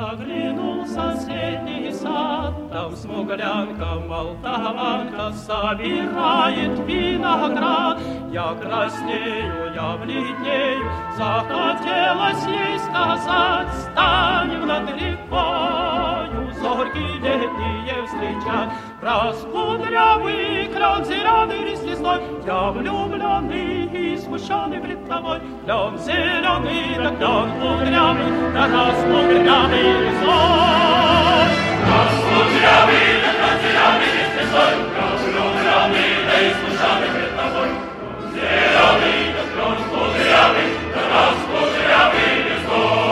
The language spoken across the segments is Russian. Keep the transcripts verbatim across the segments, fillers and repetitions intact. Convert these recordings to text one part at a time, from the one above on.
заглянул в соседний сад, там смуглянка, молдаванка собирает виноград. Я краснею, я бледнею, захотелось ей сказать: станем над рекою, зорьки летние встречать. Раскудрявый клен зеленый лист лесной, я влюбленный и смущенный пред тобой. Клен зеленый, да клен кудрявый, да раскудрявый лесной. Раскудрявый, да клен зеленый лист лесной, я влюбленный, да и смущенный пред тобой. Клен зеленый, да клен кудрявый, да раскудрявый лесной.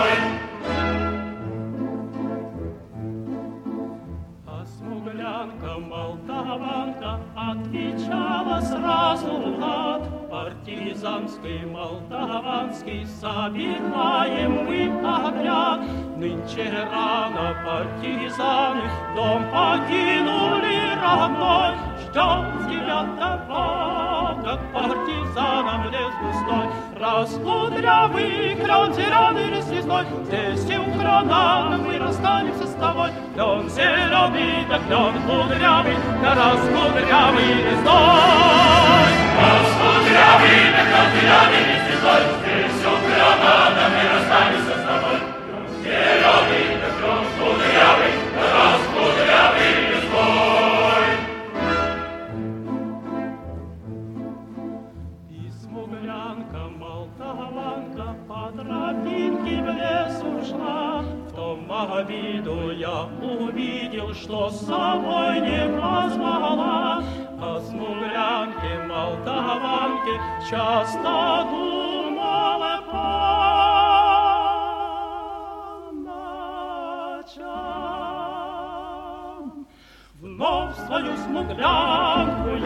Смуглянка, молдаванка отвечала сразу Влад: партизанский, молдаванский собираем мы отряд. Нынче рано партизаны дом покинули родной, ждем тебя домой, как партизанам лес густой. Раскудрявый клен зеленый лист лесной, здесь и у крона мы расстанемся с тобой. Клен зеленый, да клен кудрявый, да раскудрявый лесной. Раскудрявый, да клен зеленый лист лесной, здесь у крона мы расстанемся с тобой. Клен зеленый, да клен кудрявый, да раскудрявый лесной. И смуглянка, молдаванка по тропинке в лес ушла. В том обиду я увидел, что с собой не позвала. О смуглянке, молдаванке часто думала по ночам. Вновь свою смуглянку